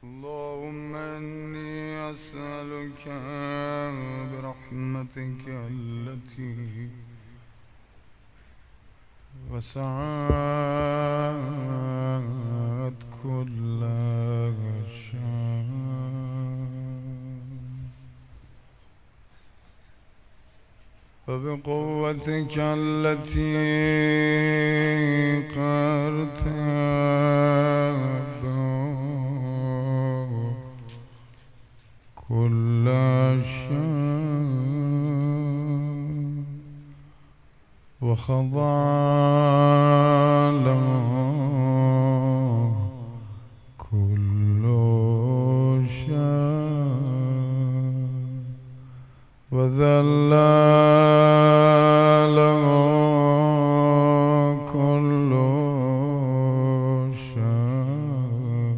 اللهم إني أسألك برحمتك التي وسعت كل شيء وبقوتك التي قرتب كل شيء وخضع له كل شيء وذل له كل شيء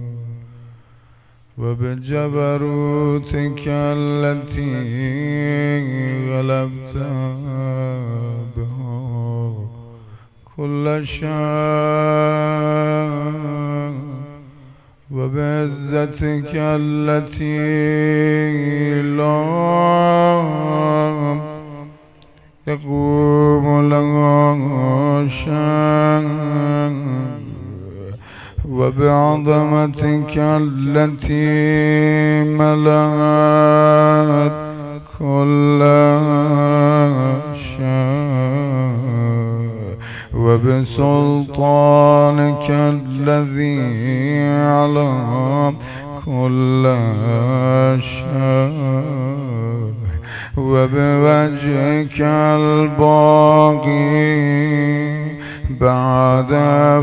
وبجبروتك التي غلبت بها كل شيء وبعزتك التي لا يقوم لها شيء وبعظمتك التي ملأت كل شيء وبسلطانك الذي على كل شيء وبوجهك الباقي بعد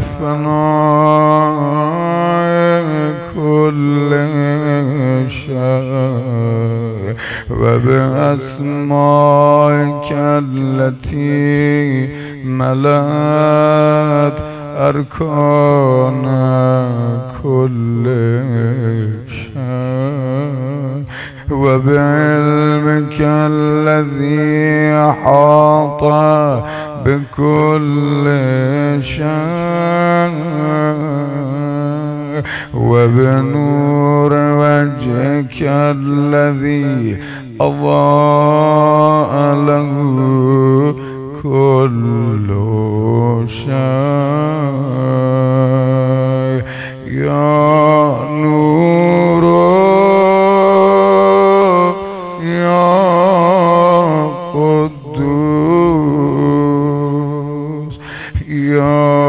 فناء كل شيء وبأسمائك التي ملأت أركان كل شيء وبعلمك الذي أحاط بكل شيء وبنور وجهك الذي أضاء له كل شيء يا نور يا قدوس يا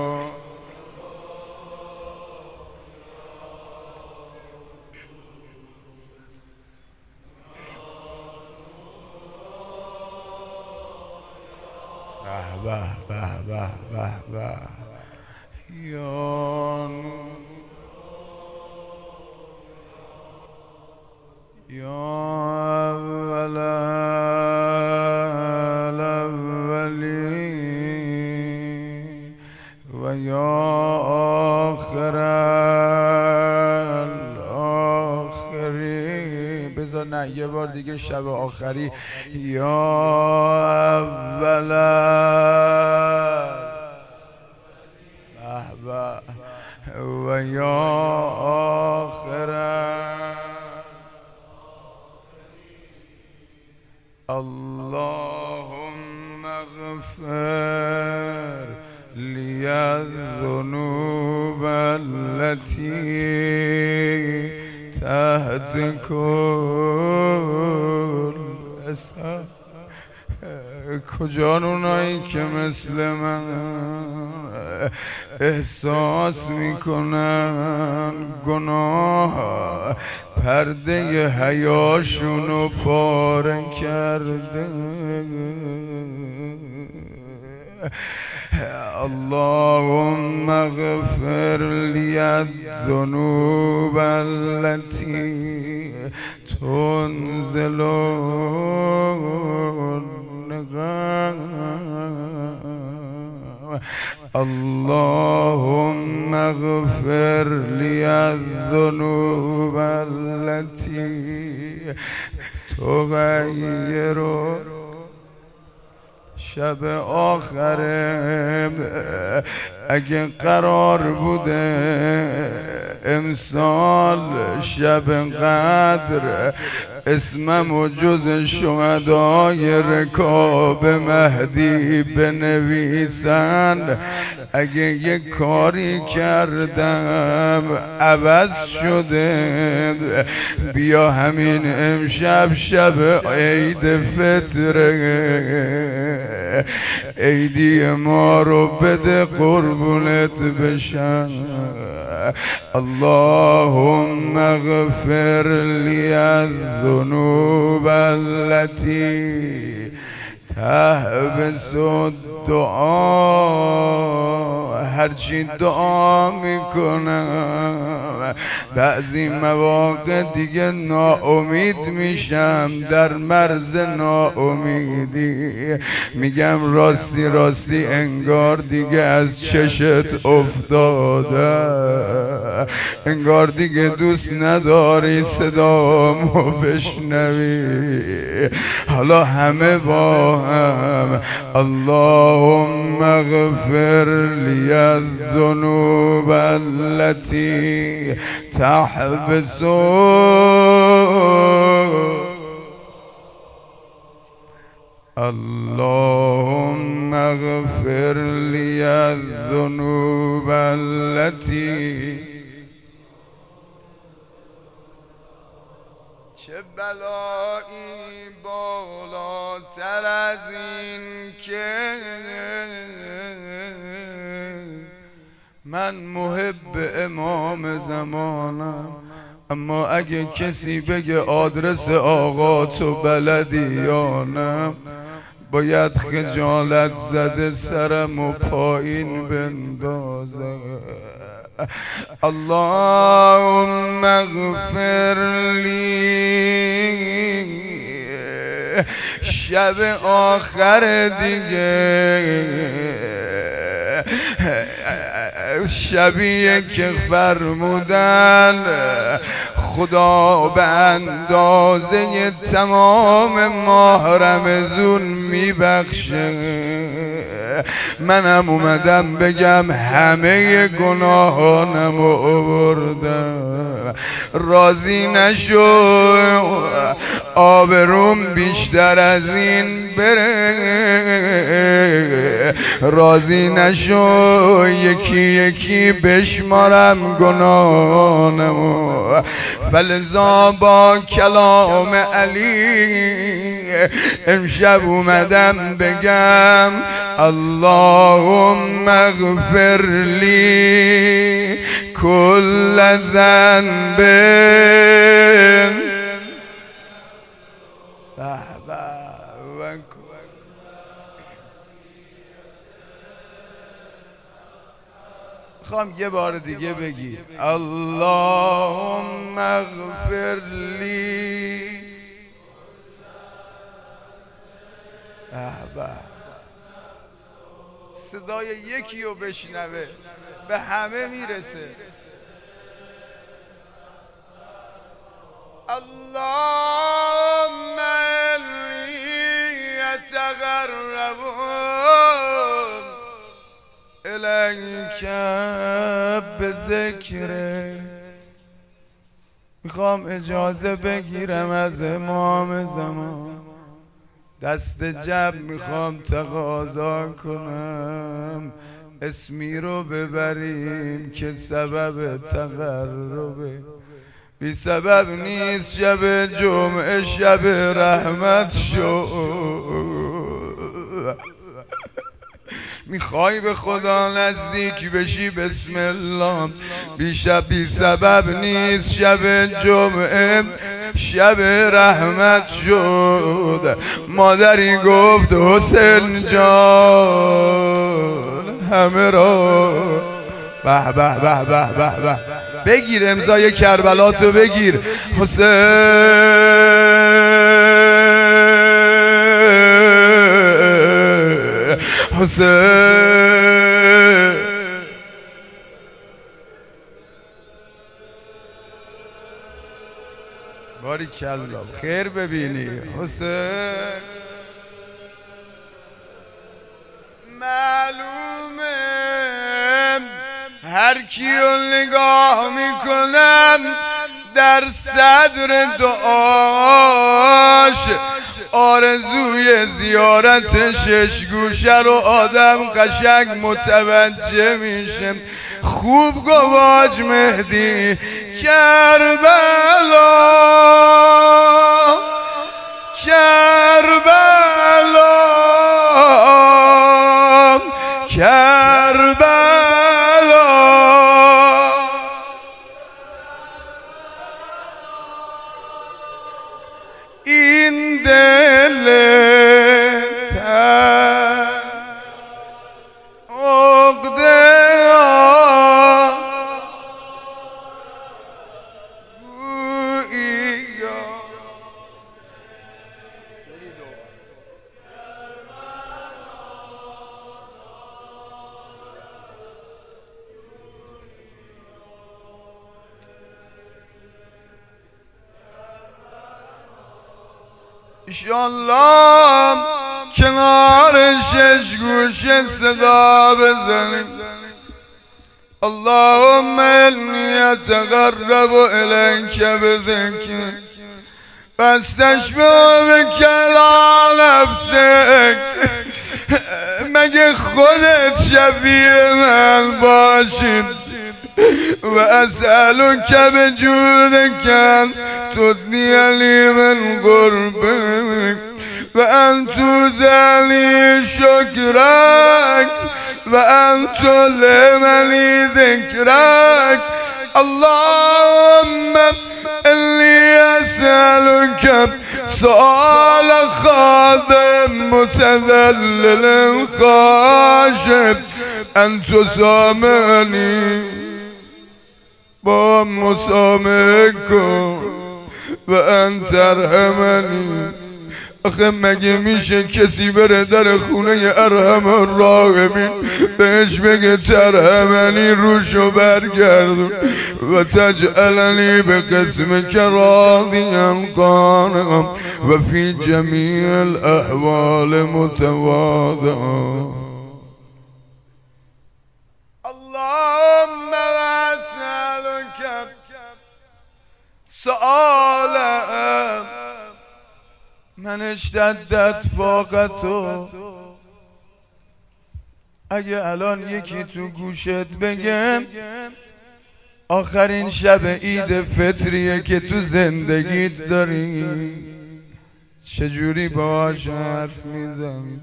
يا أول الأولين ويا آخر الآخرين. بذار نه یه بار دیگه شب آخری. یا اول و یا آخر اللهم اغفر لي الذنوب التي تحت كل اسم. کجا اونایی که مثل من احساس میکنن گناه پرده حیاشونو پاره کرده. اللهم اغفر لي الذنوب التي تنزل اللهم اغفر لي الذنوب التي تغير شب آخر اگه قرار بوده امسال شب قدر اسمم و جز شهدای رکاب مهدی بنویسن، اگه یه کاری کردم عوض شده، بیا همین امشب شب عید فطره، عیدی ما رو بده قربونت بشم. اللهم اغفر لی الذنوب التي تحبس الدعا. هرچی دعا میکنم بعضی مواقع دیگه ناامید میشم، در مرز ناامیدی میگم راستی راستی انگار دیگه از چشت افتاده، انگار دیگه دوست نداری صدامو بشنوی. حالا همه با هم اللهم اغفر لی الذنوب التي تحبس اللهم اغفر لی الذنوب التي. چه بلایی بالاتر از این که من محب امام زمانم، اما اگه کسی بگه آدرس آقا تو بلدی یا نه، باید خجالت زده سرم و پایین بندازه. اللهم اغفر لی. شب آخر دیگه شبیه که فرمودن خدا به اندازه تمام ماه رمضان میبخشه. منم اومدم بگم همه گناهانم رو آوردم، راضی نشو آبروم بیشتر از این بره، راضی نشو یکی یکی بشمارم گناهانمو. فلذا با کلام علی امشب اومدم بگم اللهم اغفر لی کل ذنب. خواهم یه بار دیگه بگی اللهم اغفر لی. صدای یکی رو بشنوه به همه میرسه. اللهم انی اتقربون الیک بذکره. میخوام اجازه بگیرم از امام زمان، دست جب میخوام تقاضا کنم اسمی رو ببریم که سبب تقربه. بی سبب نیست شب جمعه شب رحمت شد. میخوای به خدا نزدیک بشی بسم الله. بی سبب نیست شب جمعه شب رحمت شد. مادری گفت حسین جان همه را به به به به به به. بگیر امضای کربلا تو بگیر حسین حسین. باری کلا خیر ببینی حسین. معلومه هر کیو نگاه میکنم در صدر دعاش آرزوی زیارت شش گوشه رو آدم قشنگ متوجه میشه. خوب گواج مهدی کربلا کربلا کربلا این دل عقده ایشالله کنار شش گوشه صدا بزنیم اللهم انی اتقرب الیک بذکرک واستشفع بک علی نفسک. مگه خودت شفیع من باشید و اسألک بجودک تدنی لی من قربک و ان توزلی شکرک و ان تلهم لی ذکرک. اللهم انی اسألک سؤال خادم متذلل خاشع ان تسامحنی با مسامحه کن و ان ترحمنی. آخه مگه میشه کسی بره در خونه ارحم الراحمین بهش بگه ترحمنی روشو برگردون و تجعلنی به قسمک راضیا قانعا و فی جمیع الاحوال متواضعا. اللهم اسألک سؤالا من اشتدت فاقتو. اگه الان یکی تو گوشت بگم آخرین شب عید فطریه که تو زندگیت داری چجوری باهاش حرف میزنی؟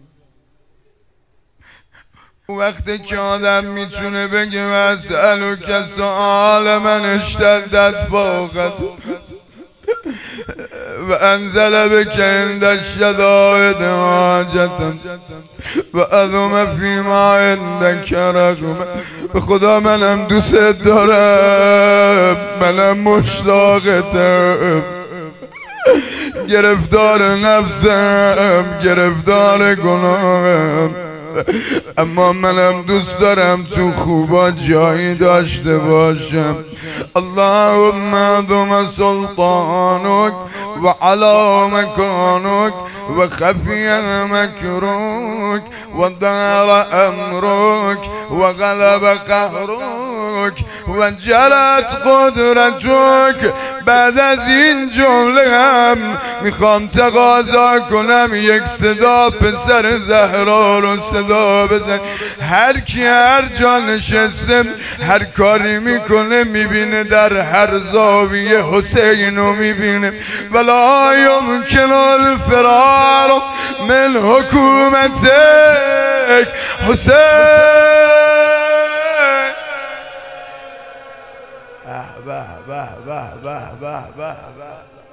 وقتی که آدم میتونه بگه اسألک سؤال من اشتدت فاقتو و انزل بک عند الشدائد حاجتا و عظم فیما عندک رغبه. به خدا منم دوست دارم، منم مشتاقتم، گرفتار نفسم، گرفتار گناهم، اما منم دوست دارم تو خوبا جایی داشته باشم. اللهم عظم سلطانک و علا مکانک و خفی مکروک و دار امرک و غلب قهرک و جلت قدرتک. بعد از این جمله هم میخوام تقاضا کنم یک صدا پسر زهرا رو صدا بزن. هر کی هر جا نشسته هر کاری میکنه میبینه در هر زاویه حسین رو میبینه. ولا یمکن الفرار من حکومتک حسین. به به به به به به به.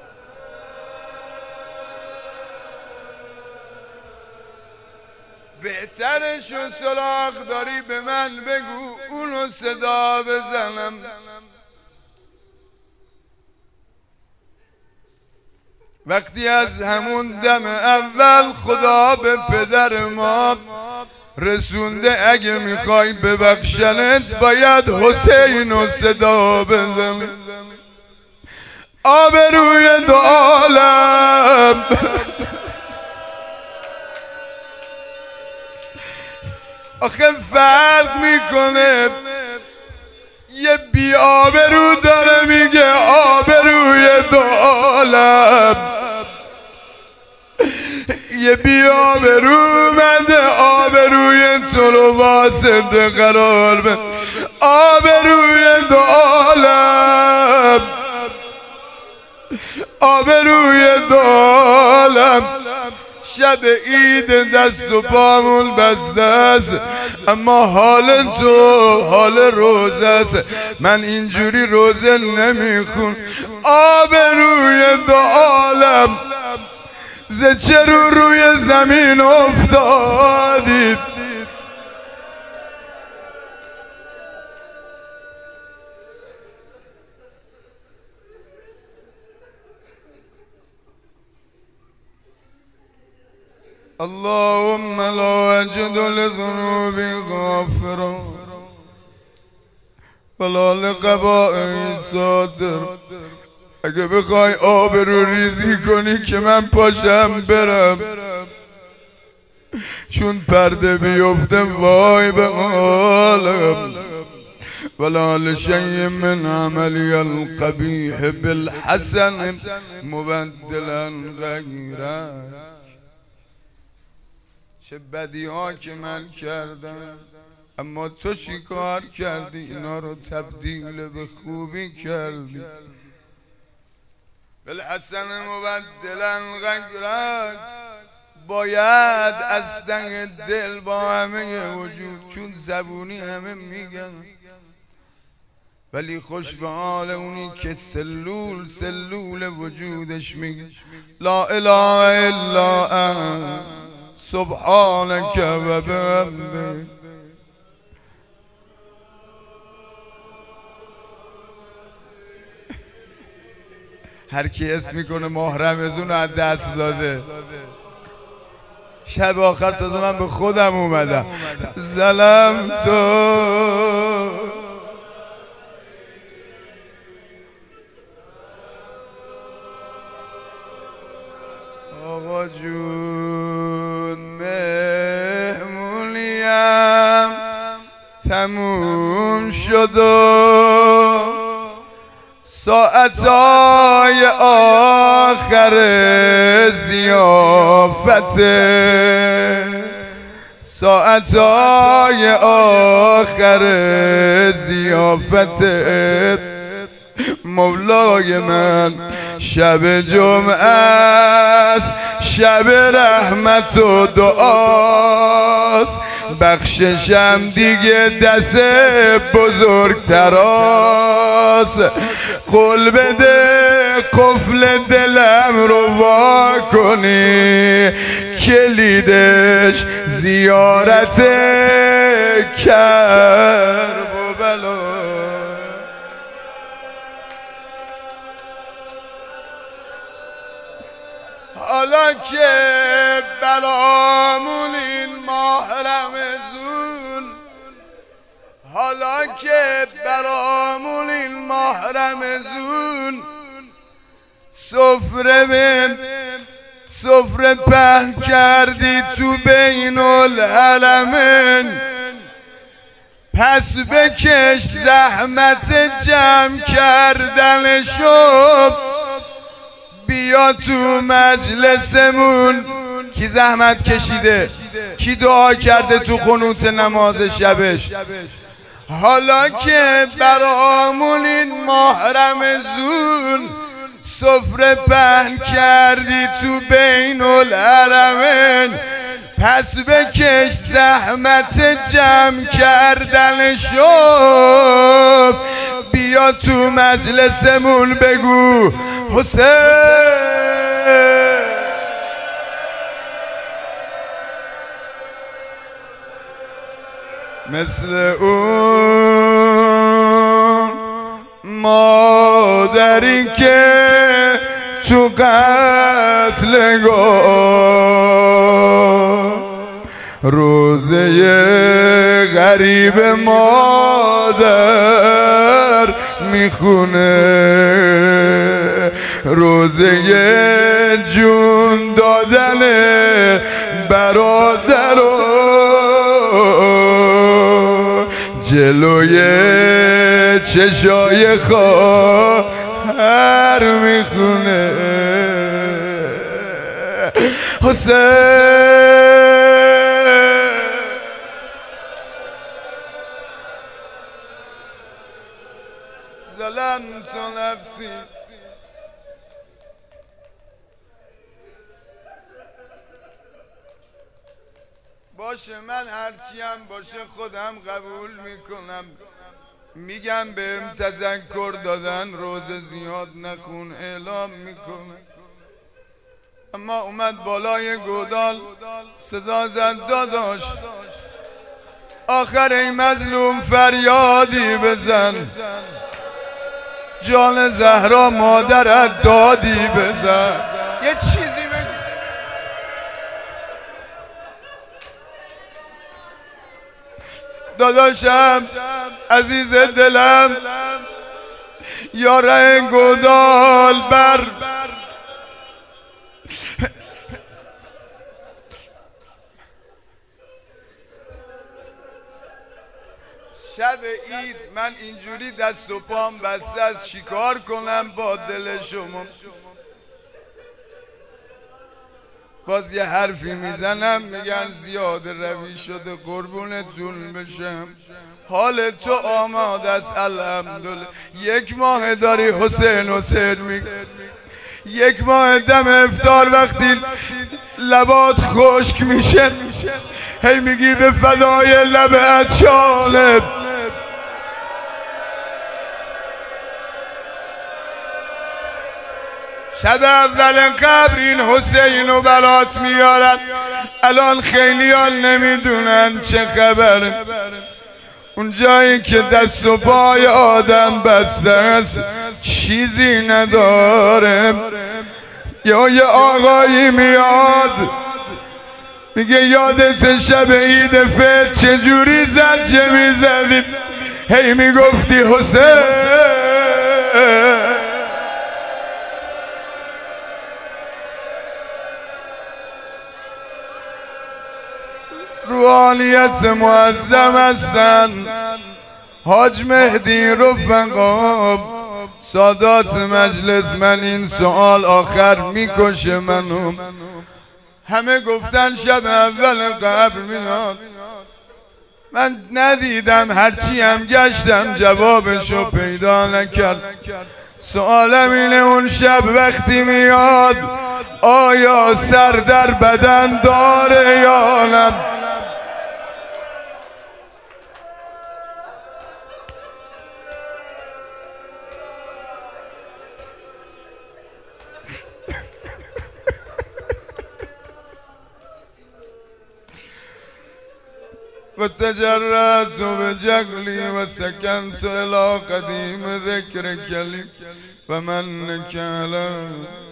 بهترش و سراغ داری به من بگو اونو صدا بزنم. وقتی از همون دم اول خدا به پدر ما رسونده اگه میخوای ببخشنت باید حسین و صدا بزنی. آبروی دو عالم آخه فرق میکنه یه بی آبرو داره میگه آبروی دو عالم، یه بی آبرو مده آبروی تو رو واسطه قرار بده، آبروی دو عالم، آبروی دو عالم. شب عید دست و پامون بسته است، اما حال تو حال روزه است. من اینجوری روزه نمیخون. آبروی دو عالم، ز چه روی زمین افتادید؟ اللهم لا أجد لذنوبي غافرا ولا لقبائي ساتر. اگه بخوای آبرو ریزی کنی که من پاشم برم، چون پرده بیفته وای به حالم. ولا لشيء من عملي القبيح بالحسن مبدلا غيرك. چه بدی ها که من کردم، اما تو چی کار کردی؟ اینا رو تبدیل به خوبی کردی. بالحسن مبدلا غیرک. باید از تنگ دل با همه وجود، چون زبونی همه میگن، ولی خوش به حال اونی که سلول وجودش میگه لا اله الا انت سبحانك و بحمدک. هر کی اسم میکنه ماه رمضان از دست داده. شب آخر تازه من به خودم اومدم. ظلم تو آقا جون، مهمونیم تموم شد و ساعتای آخر زیافته، ساعتای آخر زیافته. مولای من شب جمعه است، شب رحمت و دعاست. بخششم دیگه دست بزرگتراست. قول بده قفل دلم رو وا کنی، کلیدش زیارت کرب و بلا. حالا که برامون این ماه رمضان، حالا که برامون این ماه رمضان، سفره پهن کردی تو بین العالمین. پس بکش زحمت جمع کردنشو، بیا تو مجلسمون. کی زحمت کشیده؟ کی دعا کرده تو قنوت نماز شبش؟ حالا که برامون این ماه رمضان، سفره پهن کردی تو بین الحرمین. پس بکش زحمت جمع کردنشو، بیا تو مجلسمون بگو حسین. مثل اون مادری که تو قتلگاه روزه غریب مادر میخونه، روزه جون دادن برادر رو جلوی چشای خواهر میخونه حسین ظلمت نفسی باشه من هرچیم باشه خودم قبول میکنم میگم بهم تذکر دادن روز زیاد نخون اعلام میکنه اما اومد بالای گودال صدا زد داداش آخر ای مظلوم فریادی بزن جان زهرا مادرت دادی بزن یه چیزی بگی داداشم عزیز دلم یاره گودال بر شب عید من اینجوری دست و پام بسته از شکار کنم با دل شما باز یه حرفی میزنم میگن زیاد روی شده قربونتون بشم حال تو آماده است الحمدلله یک ماه داری حسین میگه یک ماه دم افطار وقتی لبات خشک میشه هی میگی به فدای لب اچالت شب اول قبر این حسین و برات میارن الان خیلیان نمیدونن چه خبره اون جایی که دست و پای آدم بسته است چیزی نداره یا یه آقایی میاد میگه یادت شب عید فطر چجوری زجه میزدی هی میگفتی حسین روحانیت معظم هستن حاج مهدی رفقا سادات مجلس من این سوال آخر میکشه منو همه گفتن شب اول قبر میاد من ندیدم هرچی هم گشتم جوابشو پیدا نکرد سوالم اینه اون شب وقتی میاد آیا سر در بدن داره یا نه وتجردت بجهلي وسكنت إلى قديم ذكرك لي ومنك علي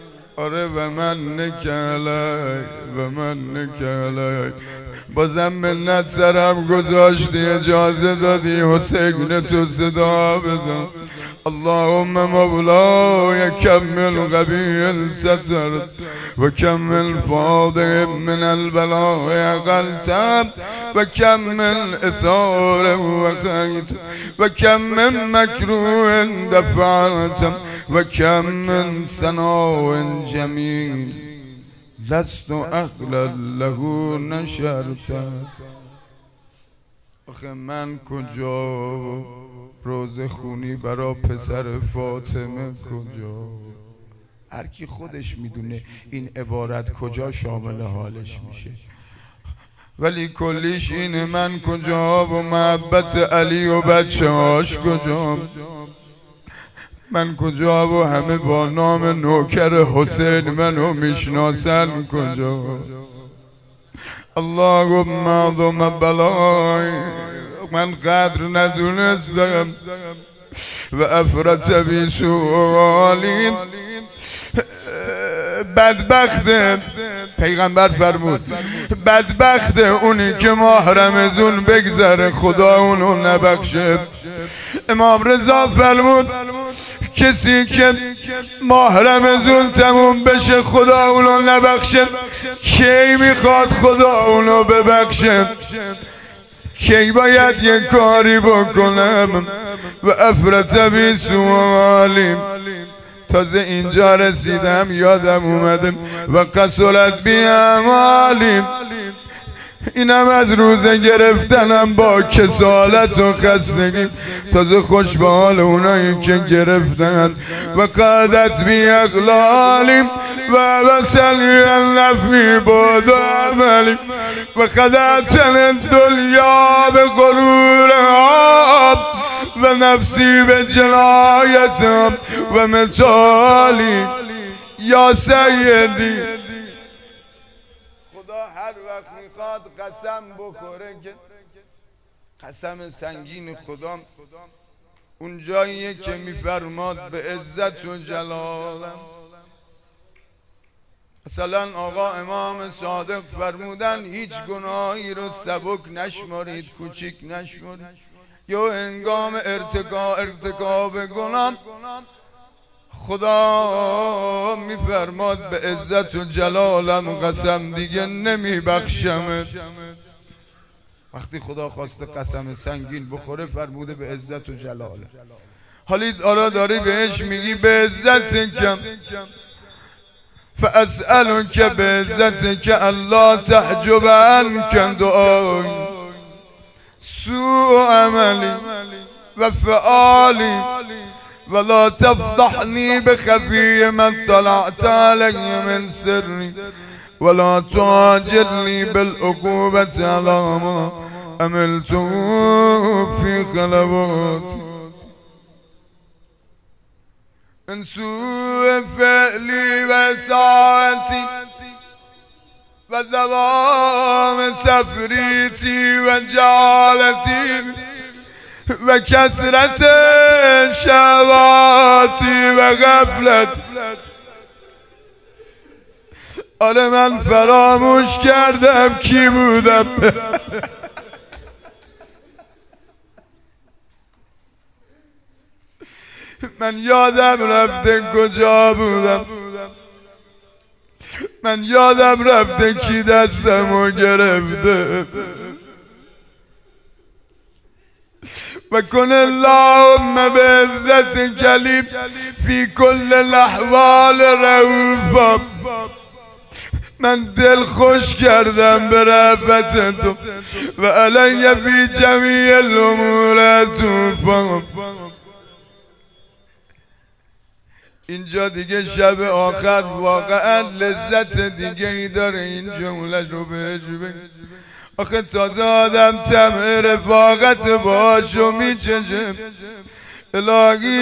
ومنك علي ومنك علي بازم منت سرم گذاشتی اجازه دادی حسین تو صدا بزن اللهم مولاي كمل قبيل الستر وكمل فاضل من البلاء قلتم وكمل إثار وخيت وكمل مكروه دفعتم وكمل ثناء جميل لست أهلا له نشرت آخه من کجا روز خونی برا پسر فاطمه کجا هر کی خودش میدونه این عبارت کجا شامل حالش میشه ولی کلیش اینه من کجا و محبت علی و بچه هاش کجا من کجا و همه با نام نوکر حسین منو میشناسن کجا اللهم اعظم بلای من قدر ندونستم و افرط بی سوالی بدبخت پیغمبر فرمود بدبخت اونی که ماه رمضان بگذره خدا اونو نبخشه امام رضا فرمود کسی که ماه رمضان تموم بشه خدا اونو نبخشه کی میخواد خدا اونو ببخشه کی باید یه کاری بکنم و افرط بی سوالیم. تازه اینجا رسیدم یادم اومده و قصرت بی اعمالیم. اینم از روزه گرفتنم با کسالت و خستگی. تازه خوش به حال اونایی که گرفتن و قادت بی اقلالیم و وسلی النفی بود و عملیم و قدرتن الدنیا به غرور آب و نفسی به جنایت و مثالی. یا سیدی خدا هر وقت میخواد قسم بخوره که قسم سنگین خدا اون جاییه که میفرماد به عزت و جلالم. مثلا آقا امام صادق فرمودن هیچ گناهی رو سبک نشمارید، کوچیک نشمارید. یا هنگام ارتکاب گناه خدا میفرماد به عزت و جلالم قسم دیگه نمیبخشمت. وقتی خدا خواسته قسم سنگین بخوره فرموده به عزت و جلالم. حالی آرا داری بهش میگی به عزت کم فاسألک به عزت که الله تحجب عنک دعای سوء عملی و فعالی ولا تفضحني بخفي ما اطلعت علي من سري ولا تعاجلني بالعقوبة على ما عملت في خلواتي من سوء فعلي وساعتي وزوام تفريطي وجعالتي و کثرت شواتی و غفلت. آره من فراموش کردم کی بودم. من یادم رفته کجا بودم. من یادم رفته کی دستمو گرفته. و کن اللهم بعزت کلیم فی کل الاحوال رؤوفا. من دل خوش کردم به رحمت تو و علی فی جمیع الامور عطوفا. اینجا دیگه شب آخر واقعا لذت دیگه ای داره این جمله رو بهش بگم. آخه تازه آدم طمع رفاقت باشو میچشه. الهی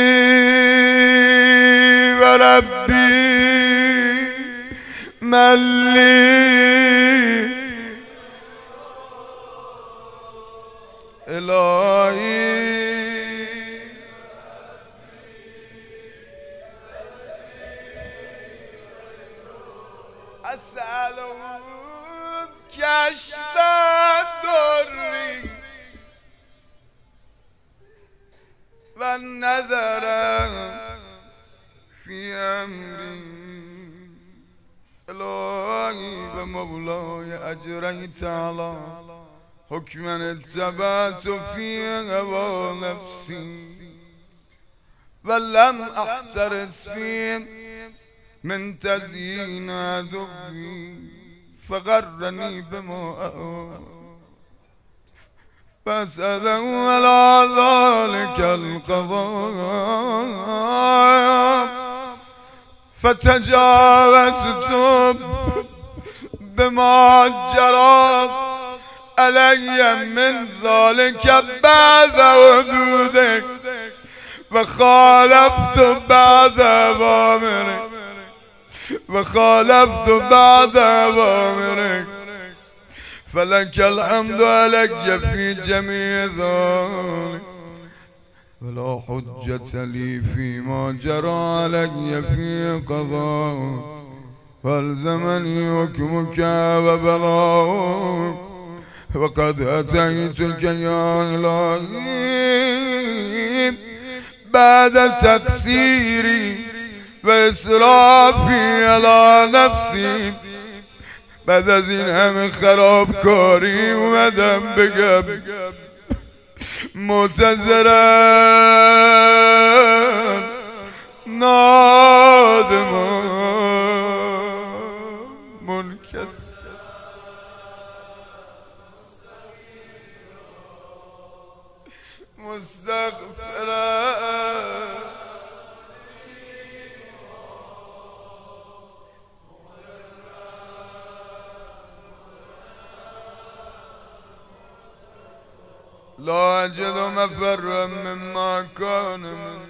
و ربی ملی الهی اسألو کشف دری و نظرم فی امری. الهی و مولای اجریت علی حکما اتبعت فی هوا نفسی و لم احترس فی من تزیین عدوی فغرنی بما فاسأله على ذلك القضاء فتجاوزت بما جرى علي من ذلك بعد وجودك وخالفت بعد أوامرك وخالفت بعد أوامرك فلك الحمد علي في جميع ذلك ولا حجة لي فيما جرى علي في قضاء فالزمني حكمك وبلاغك وقد أتيتك يا إلهي بعد تقصيري وإسرافي على نفسي. بعد از این همه خرابکاری اومدم بگم معتذرا نادما منکسر مستغفرا لا أجد مفرا مما كان منه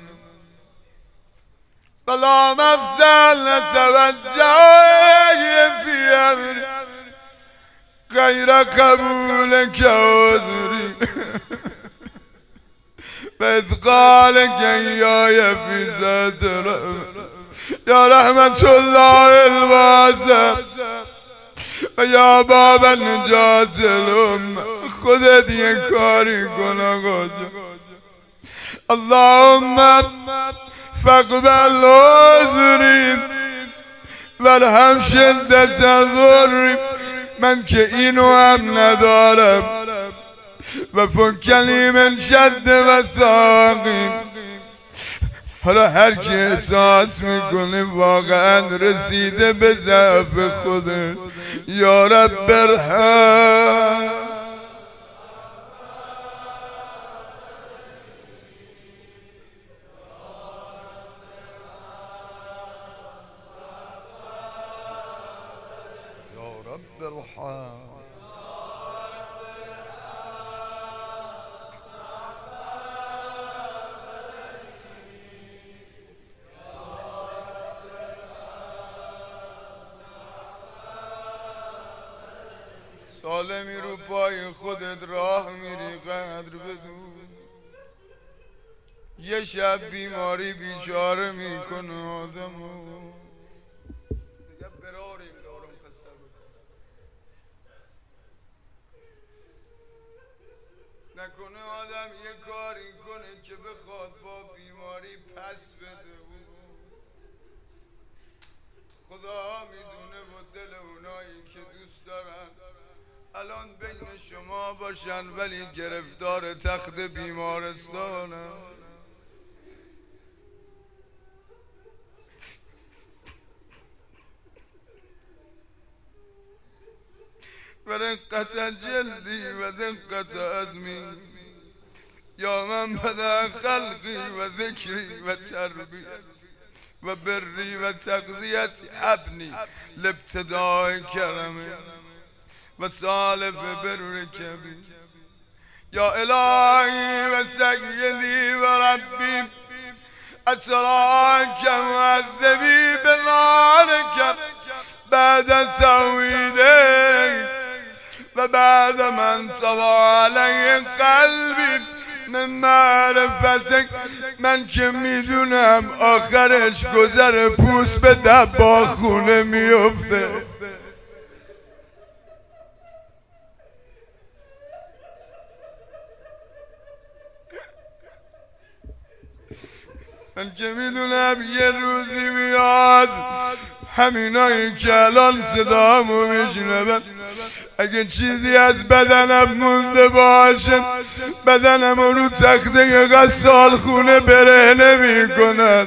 فلا مفزع توجه في أمري غير قبولك عذري فإثقالك إياي في ذات رحمة يا رحمة الله الواسع ويا باب النجاة الأمة خودت یک کاری کن آقا جان اللهم فاقبل عذری والهم شدت ضری من که اینو هم ندارم و فکلی من شد و ثاقی حالا هر کی احساس میکنه واقعا رسیده به ضعف خوده یا رب ارحم یا رب ارحم سالمی رو پای خودت راه میری قدر بدون یه شب بیماری بیچاره میکنه آدمو دیگه براریم دارم قصه نکنه آدم یه کاری کنه که بخواد با بیماری پس بده خدا میدونه با دل اونایی که دوست دارن الان بین شما باشن ولی گرفتار تخت بیمارستانن و رقت جلدی و دقت عزمی یا من بدا خلقی و ذکری و تربیت و بری و تقضیت ابنی لابتداء کرمی و سالف برك بي يا إلهي وسيدي وربي أتراك معذبي بنارك بعد توحيدك وبعد ما انطوى علي قلبي من معرفتك من که میدونم آخرش گذر پوست به دباخونه میفته من که میدونم یه روزی میاد همینایی که الان صدامو میشنون اگه چیزی از بدنم مونده باشه بدنم رو تخته غسال خونه بره نمی کند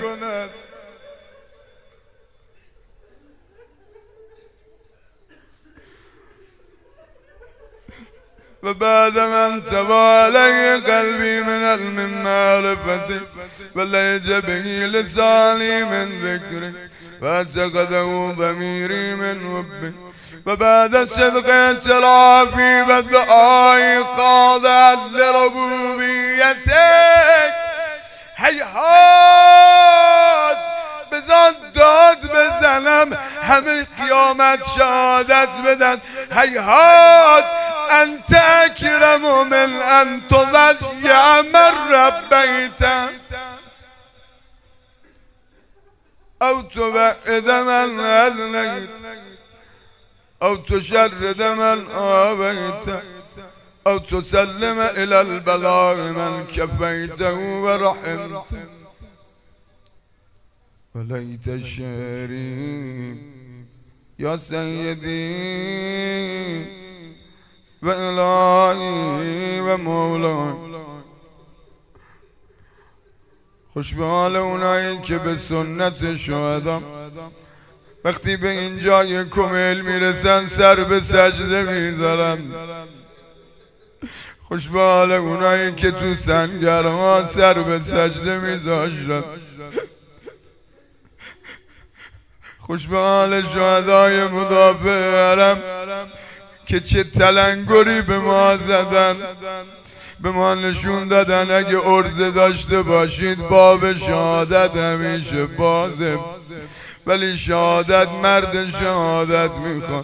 و بعد من توالي قلبي من معرفتي وليج به لساني من ذكري فاتخذه ضميري من ربي وبعد صدق اعترافي والدعاء خاضعا لربوبيتك هيهات بزن داد بزنم همه قیامت شهادت بدن هيهات أنت أكرم من أن تضيع من ربيت أو تبعد من أذنيت أو تشرد من آبيت أو تسلم إلى البلاغ من كفيته ورحمته وليت الشريف يا سيدي وإلهي ومولاي خوش به حال اونایی که به سنت شهدا وقتی به این جای کمیل میرسن سر به سجده میذارن. خوش به حال اونایی که تو سنگرها سر به سجده میذاشتن. خوش به حال شهدای مدافع حرم که چه تلنگری به ما زدن، به ما نشون دادن اگه عرضه داشته باشید باب شهادت همیشه بازه، ولی شهادت مرد شهادت میخواد.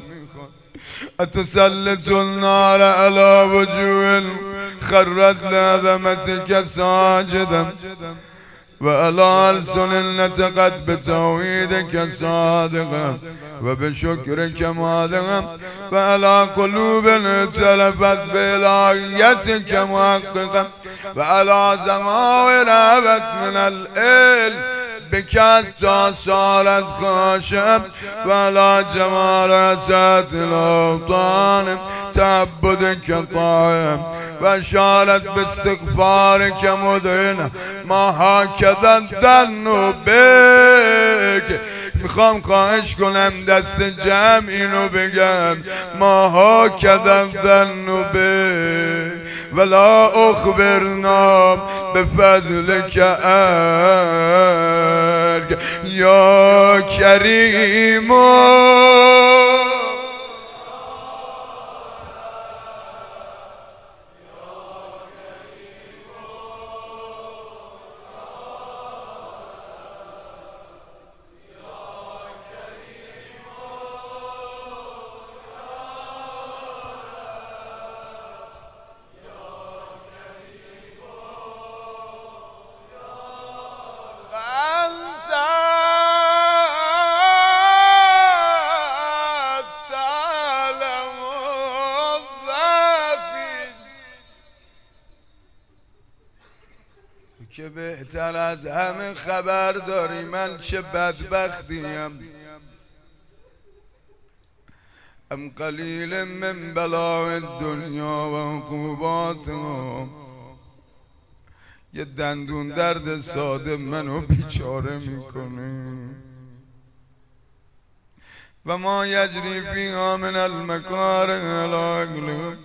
اتسلط النار علی وجوه خرت لعظمتك ساجدا و علی السن نطقت بتوحیدک صادقا و بشکرک مادقا و علی قلوب تلفت بالهیتک محققا و علی ضمائر هبت من العلم بکت تا صارت خاشم و علی جمال سات الاوطان تعبدک طاعم و شارت باستغفارک مدعنا ما هکذا دنو بک. میخوام خواهش کنم دست جمع اینو بگم ما هکذا دنو بک ولا اخبرنا بفضلک ارگ یا کریم. که بهتر از همه خبر داری من چه بدبختیم. ام قلیل من بلاء الدنیا و عقوباتها. یه دندون درد ساده منو بیچاره میکنه. و ما یجری فیها من المکاره الاغلق.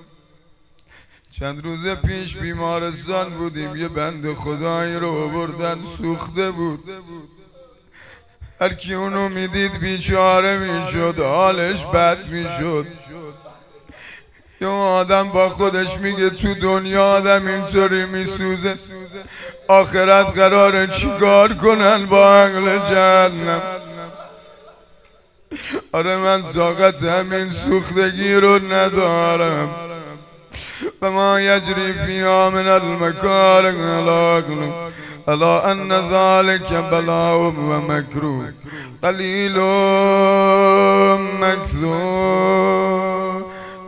چند روز پیش بیمارستان بودیم، یه بند خدایی رو آوردن سوخته بود. هر کی اونو میدید بیچاره میشد، حالش بد میشد. یه آدم با خودش میگه تو دنیا آدم اینطوری میسوزه، آخرت قراره چیکار کنن با اهل جهنم. آره من طاقت همین سوختگی رو ندارم. و ما یجری فیها من المکاره الاغلق الا ان ذلك بلاء و مکروه قلیل مکذوب.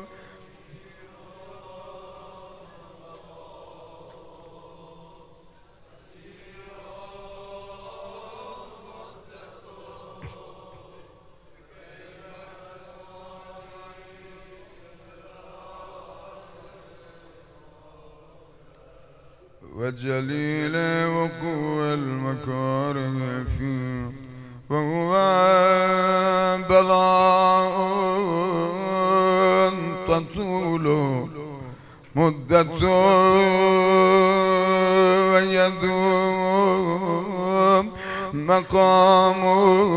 وجليل وقوع المكاره فيه وهو بلاء تطول مدته ويدوم مقامه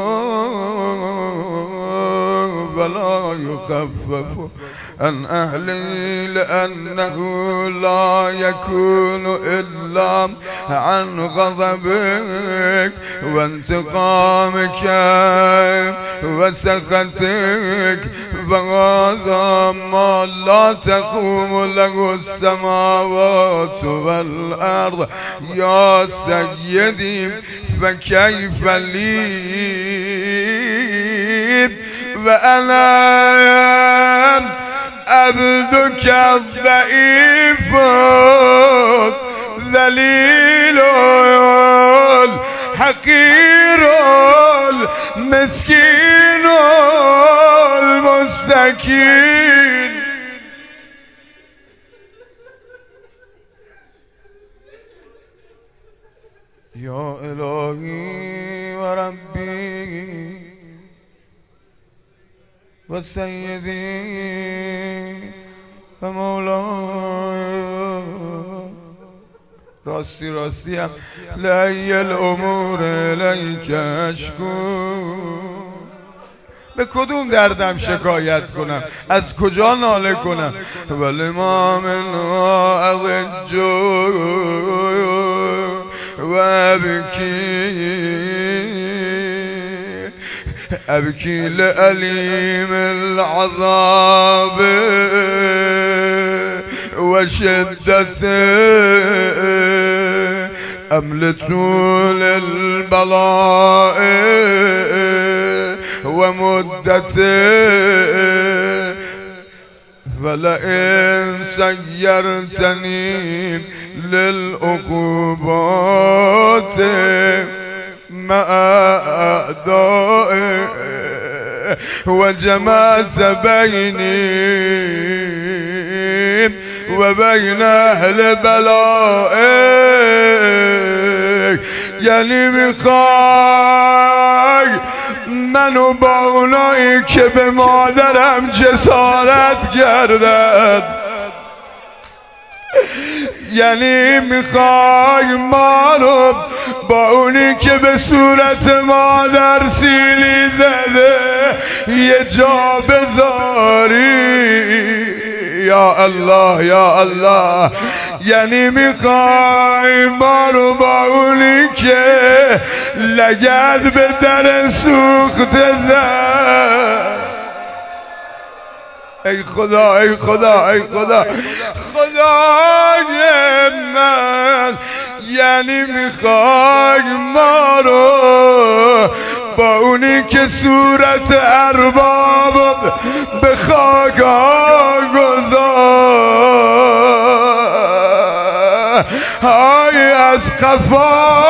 ولا يخفف عن أهله لأنه لا يكون إلا عن غضبك وانتقامك وسخطك. فهذا ما لا تقوم له السماوات والأرض يا سيدي فكيف لي وأنا عبدك الضعيف ذليل حقير مسكين المستكين. یا الهی و ربی و سیدی و مولای. راستی هم لی الامور الیک اشکو. به کدوم دردم شکایت کنم، از کجا ناله کنم؟ ولی ما منها اضجو و ابکی لعلیم العذاب و شدت امل طول البلاء و مدت. ولئن سيرتني للعقوبات مع أعدائي وجمعت بيني وبين أهل بلائك. یعنی میخوای منو با اونایی که به مادرم جسارت کردن، یعنی میخوای ما رو با اونی که به صورت مادر سیلی زده یه جا بذاری. یا الله یا الله. یعنی میخوای ما رو با اونی که لگد به در سوخته زد. ای خدا ای خدا ای خدا خدای من. یعنی میخوای ما رو با اونی که صورت ارباب به خاک گذار های از قفا.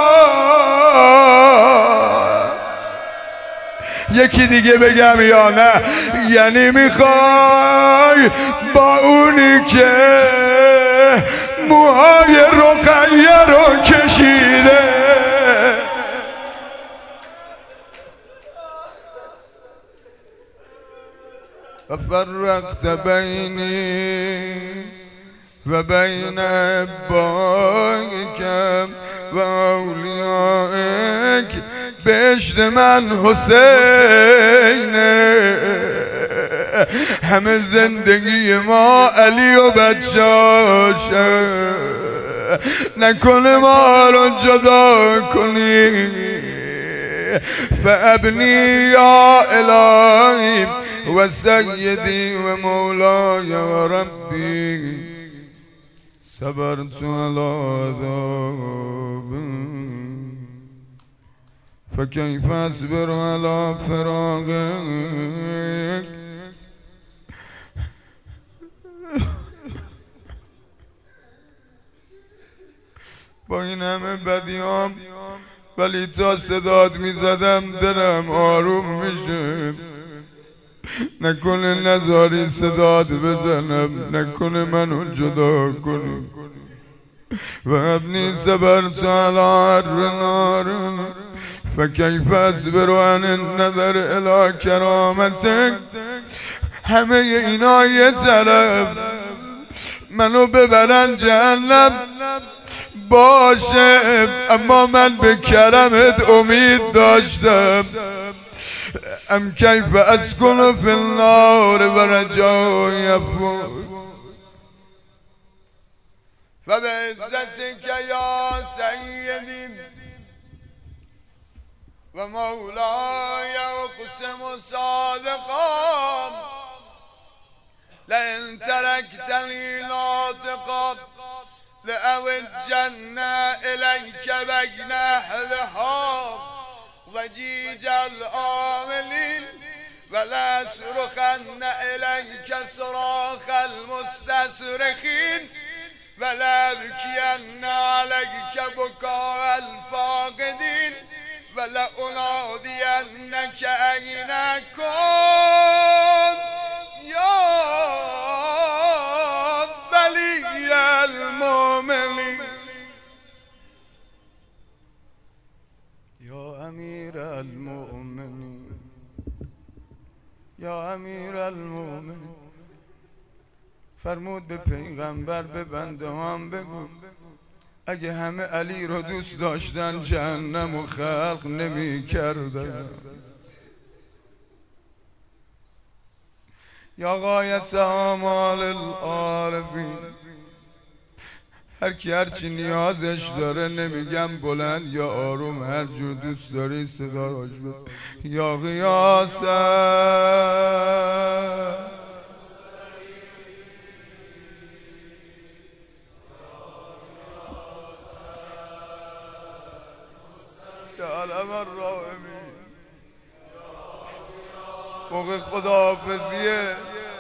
یکی دیگه بگم یا نه؟ یعنی میخوای با اونی که موهای رقیه رو کشیده و فرقت بینی و بین ابایکم و اولیائک. بهشت من حسینه، همه زندگی ما علی و بچه‌اشه. نکنه ما رو جدا کنی. فابنی یا الهی و سیدی و مولای و ربی صبرت علی عذاب فكيف اصبر على فراقك. با این همه بدیام ولی تا صدات میزدم دلم آروم میشه. نکنه نذاری صدات بزنم، نکنه منو جدا کنی. و ابنی صبرت على عر نار فكيف اصبر عن النظر الى کرامتك. همه اینا یه طرف منو ببرن جهنم باشه، اما من به کرمت امید داشتم. ام کیف اسکن فی النار و رجای یفوت فبعزتك یا سیدی و مولاي اقسم صادقا لئن تركتني ناطقا لأوجن إليك بين أهلها ضجيج العاملين ولأصرخن إليك صراخ المستصرخين ولأبكين عليك بكاء الفاقدين ولأنادينك أين كنت يا ولي المؤمنين. امیر المؤمنین یا امیر المؤمنین فرمود به پیغمبر به بنده هم بگو اگه همه علی رو دوست داشتن جهنم و خلق نمی کردن. یا غایت آمال العارفین هر کی هرچی نیازش داره نمیگم بلند یا آروم هر جور دوست داری صداش بده. یا غیاسه یا علم الراحمین موقع خداحافظیه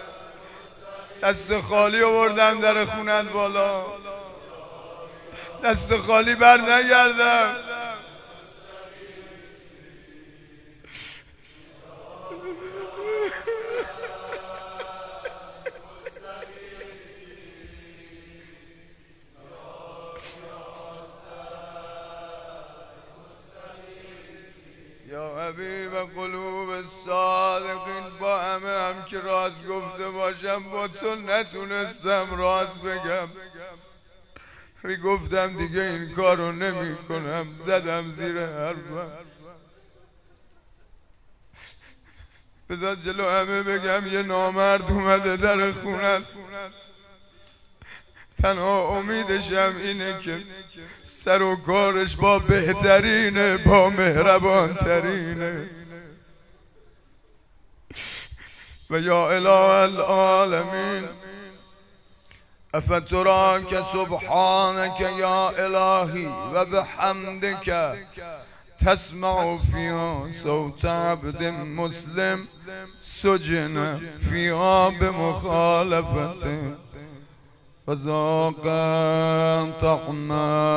دست خالی آوردم در خونت بالا دست خالی بر نگردم. یا حبیب قلوب الصادقین با هم که راست گفته باشم با تو نتونستم راست بگم گفتم دیگه این کارو نمی کنم زدم زیر حرفم. بذار جلو همه بگم یه نامرد اومده در خونت تنها امیدشم اینه که سر و کارش با بهترینه با مهربان ترینه. و یا اله العالمین افتراک سبحانک یا الهی و بحمدک تسمع فیها صوت عبد مسلم سجن فیها بمخالفته و ذاق طعم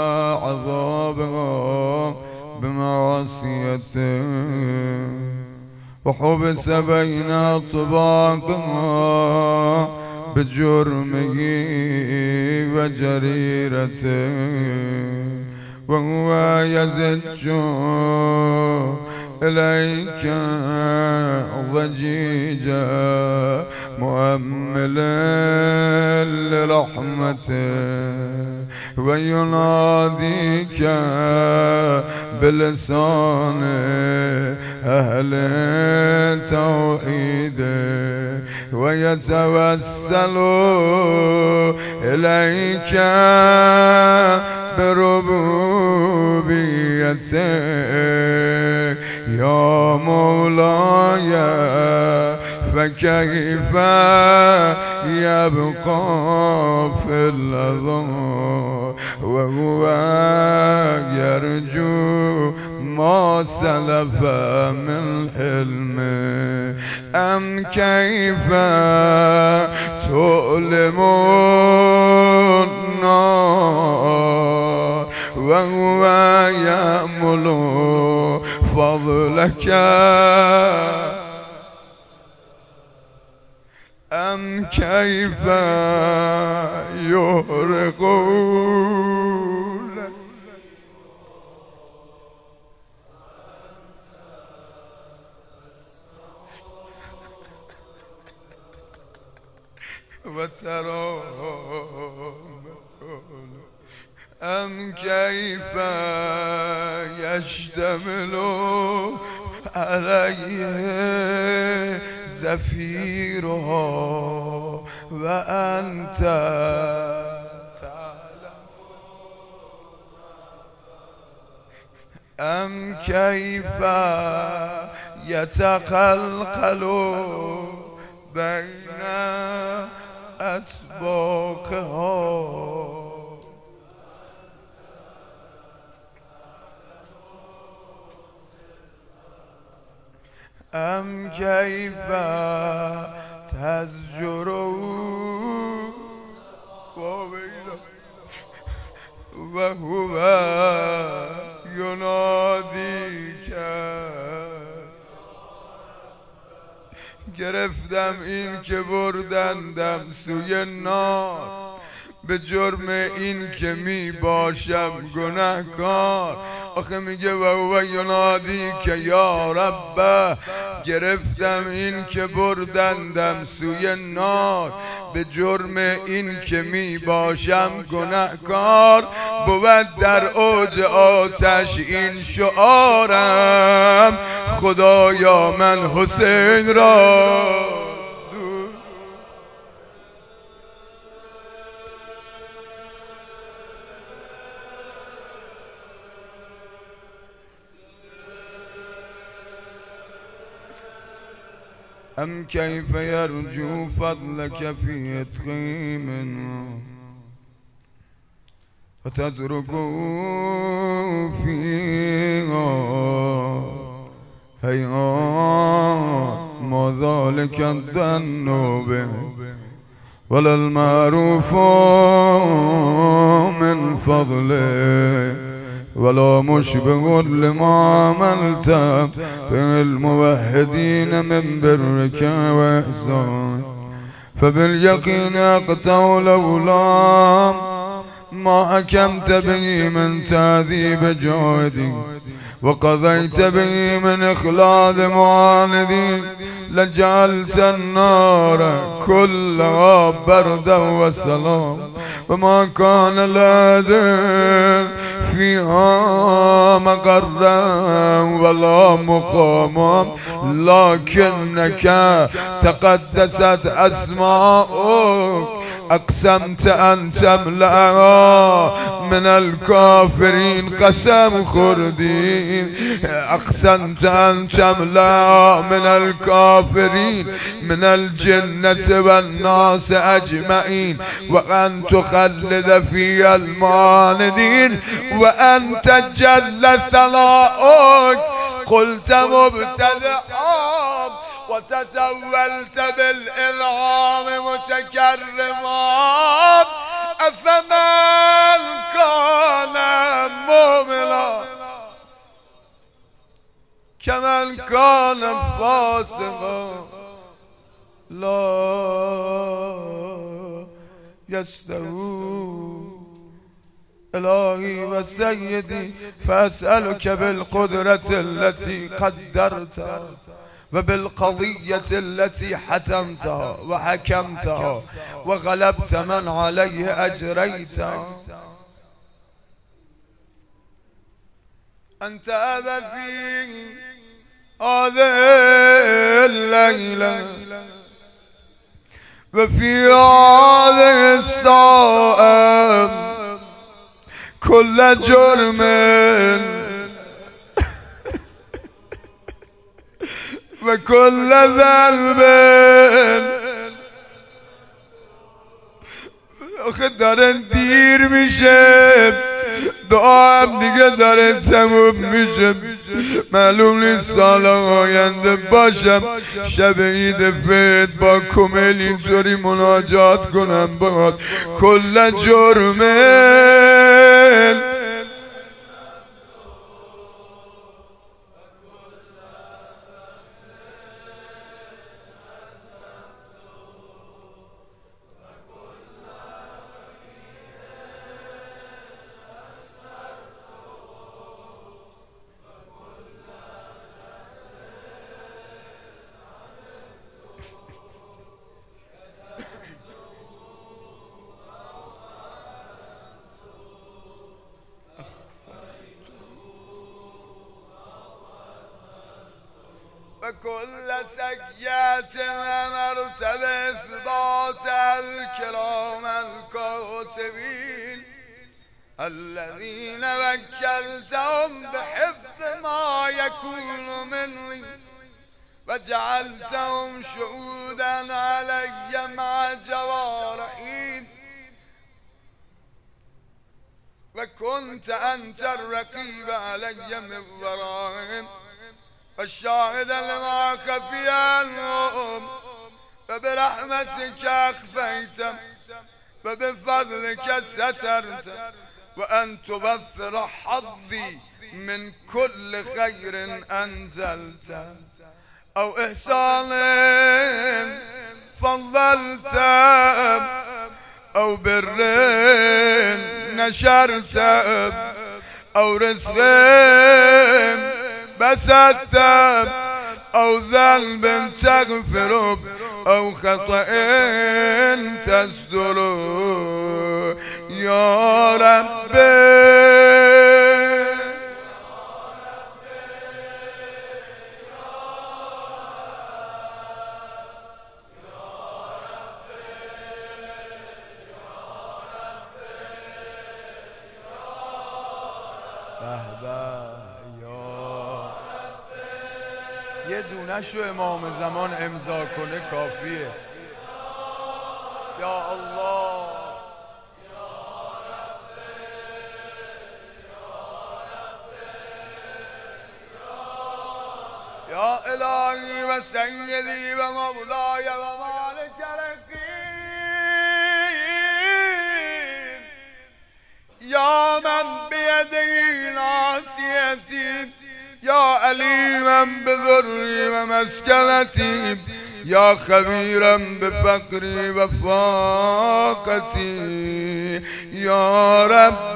عذابها بمعصیته و حبس بین طباقها بجرمه و جریرته و هو یزج الیک ضجیجا مؤملا لرحمته و ینادیک بلسان اهل توحید و یتوسل الیک بربوبیته یا مولای فکیف یبقا فی الارض و هو یرجو ما سلف من علم ام کیف تعلم النار و هو یأمل فضلک ام کیف یحرقون و ترام ام کیف یشتمل علیه زفیرها و انت تعلم ام کیف یتقلقل بین اطباقها ام کیف تزجروا و هو ینادیک. گرفتم این که بردندم سوی نار به جرم این که می باشم گناهکار آخه میگه و هو ینادی که یا رب، گرفتم این که بردندم سوی نار، به جرم این که می باشم گنهکار، بود در اوج آتش این شعارم، خدایا من حسین را. ام کیف یرجو فضلک فی اتقیم فتترکو فیها هیهات ما ذلک الذنوب ولا المعروف من فضله ولا مشبه لما عملت بالموحدين من برك وإحسان فباليقين أقطع لولا ما حكمت به من تعذيب جاهدي وقضيت به من إخلاد معاندي لجعلت النار كلها بردا وسلام وما كان لدي فيها مقرا ولا مقاما لكنك تقدست أسماؤك أقسمت أن تملأها من الكافرين قسم خردي أقسمت أن تملأها من الكافرين من الجنة والناس أجمعين وأن تخلد في المعاندين وأنت جل ثناؤك قلت مبتدئا وتتولت بالإنعام متكرما أفمن كان مؤمنا كمن كان فاسقا لا يستوون إلهي وسيدي فأسألك بالقدرة التي قدرتها وبالقضية التي حتمتها وحكمتها وغلبت من عليه أجريتها أنت هذا في هذه الليلة وفي هذه الساعة كل جرم وكل ذنب آخه داره دیر میشه دعا هم دیگه داره تموم میشه معلوم نیست سال آینده باشم شب عید فطر با کمیل اینطوری مناجات کنم باید کل جرمه وكل سيئة أمرت بإثبات الكرام الكاتبين الذين وكلتهم بحفظ ما يكون مني وجعلتهم شهودا علي مع جوارحي وكنت أنت الرقيب علي من ورائهم والشاهد لما خفي عنهم فبرحمتك أخفيت وبفضلك سترت وأن توفر حظي من كل خير أنزلت أو إحسان فضلت أو بر نشرت او رزق بسطت او ذنب تغفر او خطأ تصدر یا رب یه دونه‌شو امام زمان امضا کنه کافیه. یا الله یا الهی و سیدی و مولای و مالک رقیب یا من بیدی ناصیتی یا علیما بذری و مسکنتی یا خبیرا بفقری و فاقتی یا رب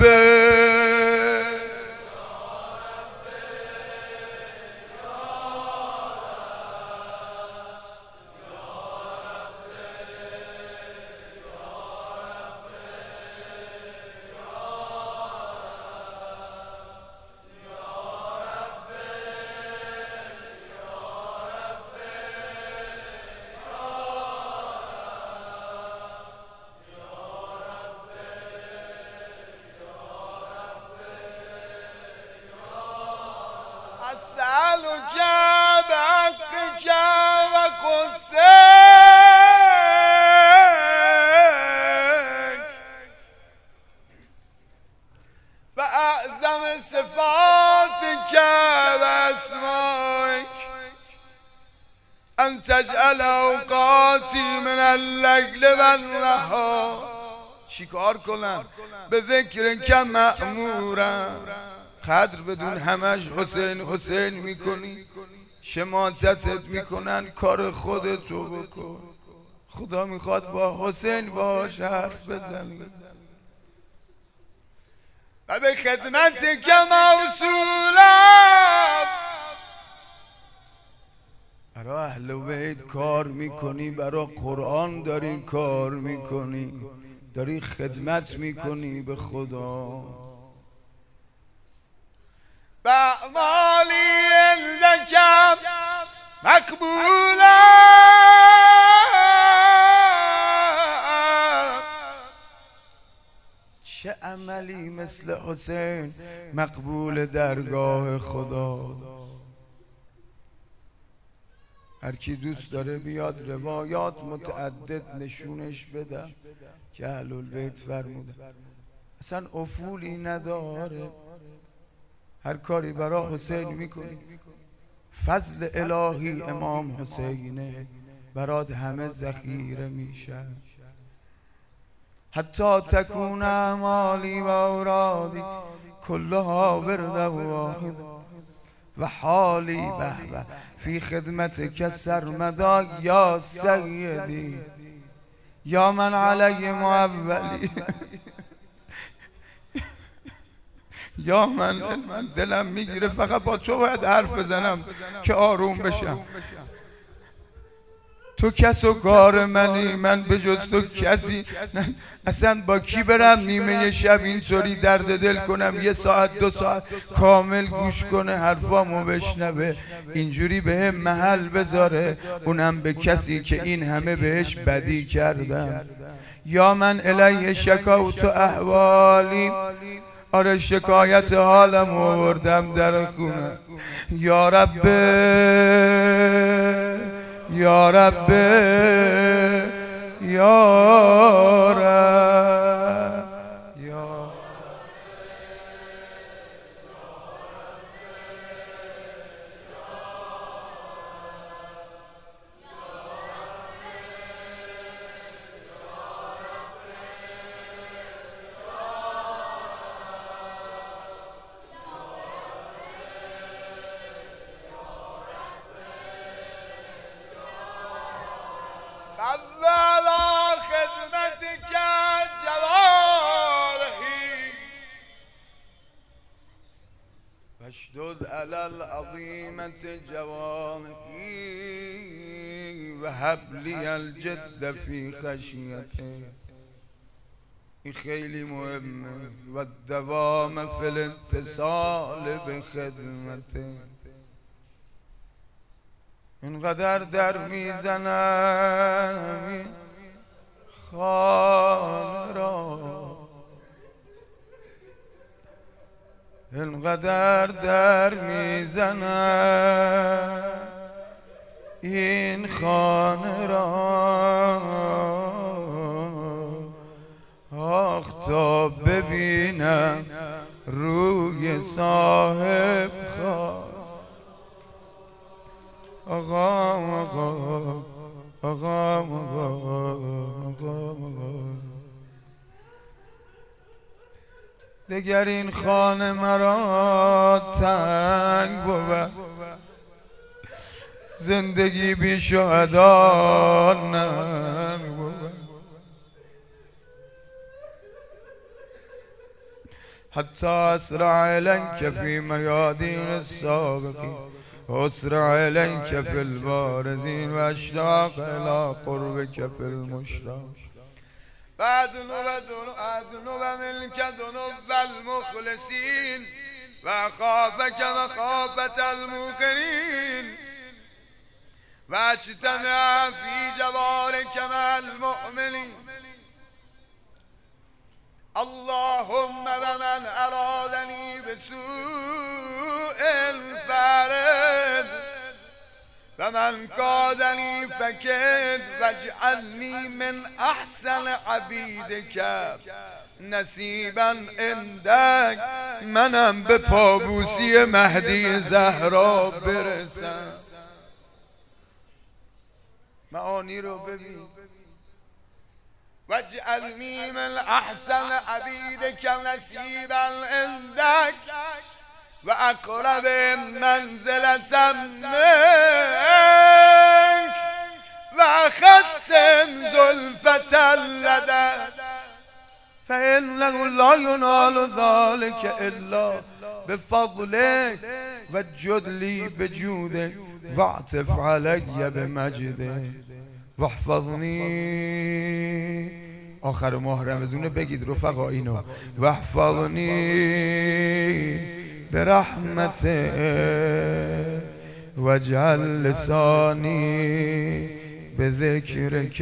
أسألك بحقك وقدسك وأعظم صفاتك وأسمائك أن تجعل أوقاتي من الليل والنهار چیکار کنم به ذکرک مأمورم قدر بدون همش حسین حسین میکنی شماتتت میکنن کار خودتو بکن. خدا میخواد با حسین باش حرف بزنی و به خدمت که موصولم برای اهل بیت کار میکنی برای قرآن داری کار میکنی داری خدمت میکنی به خدا بأعمالی عندك مقبولا چه عملی مثل حسین مقبول درگاه خدا. هر کی دوست داره بیاد روایات متعدد نشونش بدم که اهل‌البیت فرموده اصلا افولی نداره هر کاری برای حسین میکنی فضل الهی امام حسینه برات همه ذخیره میشه حتی تکون اعمالی و اورادی کلها ورد واحد و حالی به فی خدمتک سرمدا یا سیدی یا من علی معولی یا من دلم میگیره فقط با تو باید حرف بزنم که آروم بشم. تو کس و کار منی من به جز تو کسی اصلا با کی برم نیمه شب اینطوری درد دل کنم 1 ساعت 2 ساعت کامل گوش کنه حرفامو بشنوه اینجوری به محل بذاره اونم به کسی که این همه بهش بدی کردم. یا من الیه شکوت احوالی آره شکایت حالم آوردم در خونه یا رب یا رب یا رب یا على خدمتك جوانحی و حبلی الجد فی خشیته. این خیلی مهمه. و دوام فی الاتصال به خدمته. اینقدر در میزنم این خانه را، اینقدر در میزنم این خانه را، آخ تا ببینم روی صاحب خانه. آقا آقا آقا آقا دگر این خانه مرا تنگ بود، زندگی بی شهدا ننگ بود. حتی اسرع الیک فی میادین السابقین، اسرع الیک فی البارزین و اشتاق الی قربک فی المشتاق. وعدن و ملک دنو المخلصین و خافک و خافت الموقنین و اجتمع فی جوارک مع المؤمنین. اللهم و من ارادنی بسوء فرد و من کادنی فکد واجعلنی من احسن عبیدک نصیبا عندک. منم به پابوسی مهدی زهرا برسم. معانی رو ببین. واجعلنی من احسن عبیدک نصیبا عندک و اقرب منزلة منک و خصم زلفة لدک فإنه لا ینال ذلك الا بفضلک و جدلی بجودک واعطف علی بمجدک واحفظنی. آخر ماه رمضان بگید رفقا اینو. واحفظنی برحمته واجعل لسانی بذکرک.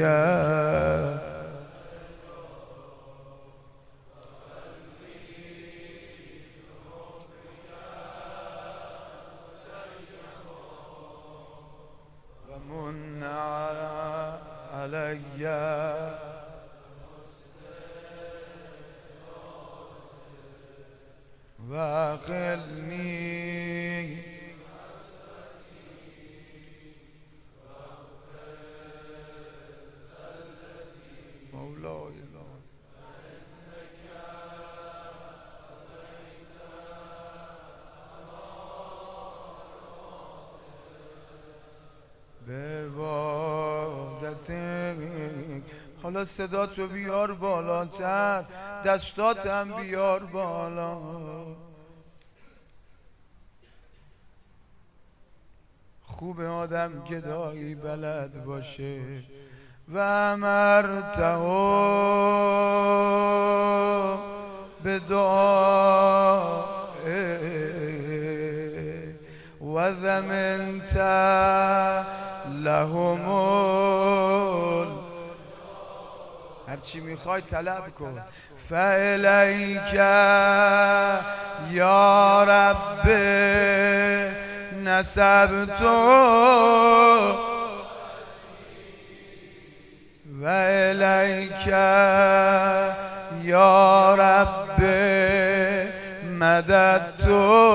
ومن علی وقلنی مولای به وعدت. حالا صداتو بیار بالاتر، دستاتم بیار بالا. خوب آدم گدایی بلد باشه. و امرته به دعا و ضمنت لهم هرچی میخوای طلب کن. فالیک یا رب نسبت و الیک یا رب مددت.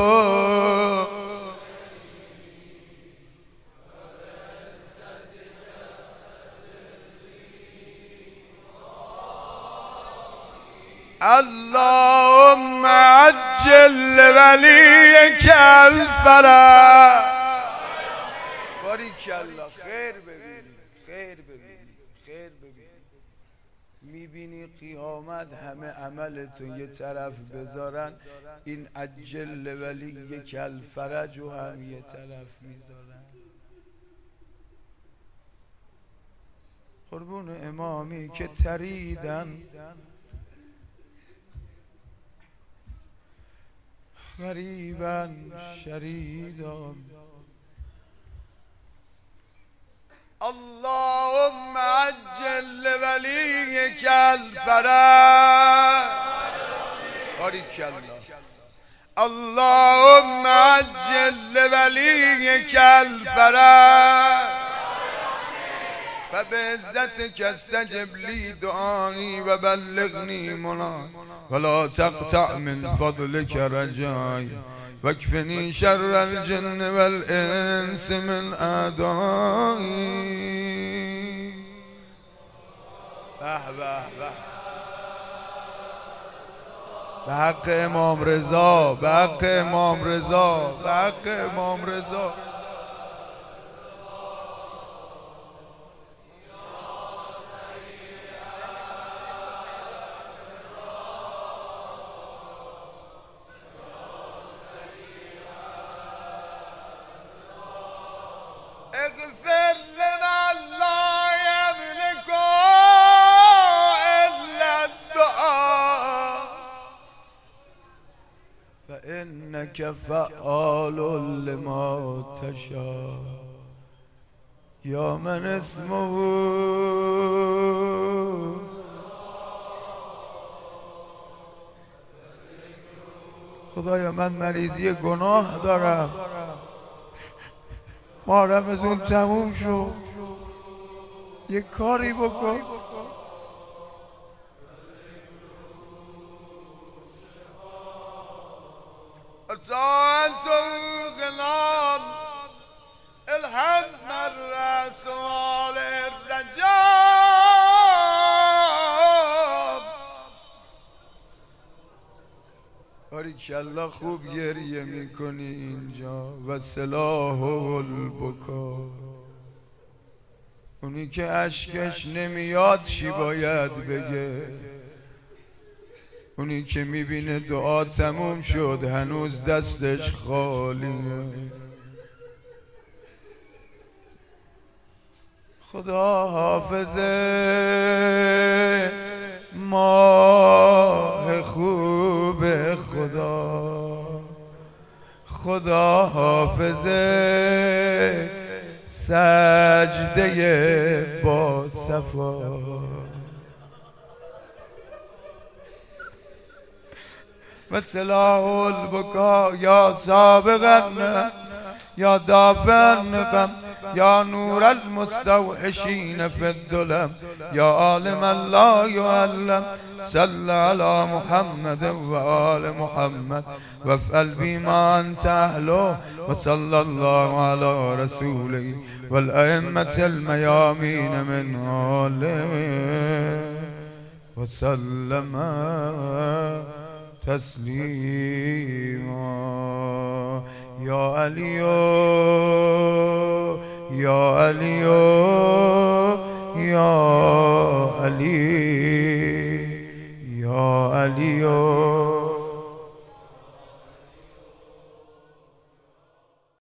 اللهم عجل ولیک الفرج. باریکالله. خیر ببینید، خیر ببینید، خیر ببینید. میبینی قیامت همه عملتون یه طرف بذارن، این عجل ولی کل فرج و هم یه طرف میذارن. قربون امامی که تریدن غریبا شریدان. اللهم عجل لولیک الفرج. بارک الله. اللهم عجل لولیک الفرج فبعزتك استجب لي دعائي وبلغني مناي ولا تقطع من فضلك رجائي واكفني شر الجن والإنس من أعدائي. به حق امام رضا، به حق امام رضا، به حق امام رضا. اغفر لمن لا يملك إلا الدعاء فإنك فعال لما تشاء يا من اسمه خدایا من مریضی گناه دارم، ماه رمضان تموم شد، یه کاری بکن. اطاعت الغلام الهم الرسول الرجاب. باریکالله خوب گریه میکنی اینجا. و سلاح البکا، اونی که اشکش نمیاد چی باید بگه؟ اونی که میبینه دعا تموم شد هنوز دستش خالیه. خدا حافظه ماه خوب خدا، خدا حافظه سجده با صفا. و سلاح البکا یا سابقا یا دافعا غم یا نور المستوحشین فی الظلم یا عالما لا يعلم صل على محمد و آل محمد وافعل بما انت اهله وصلى الله على رسوله والائمة الميامين من آله وسلم تسلیما. یا علی یا علی یا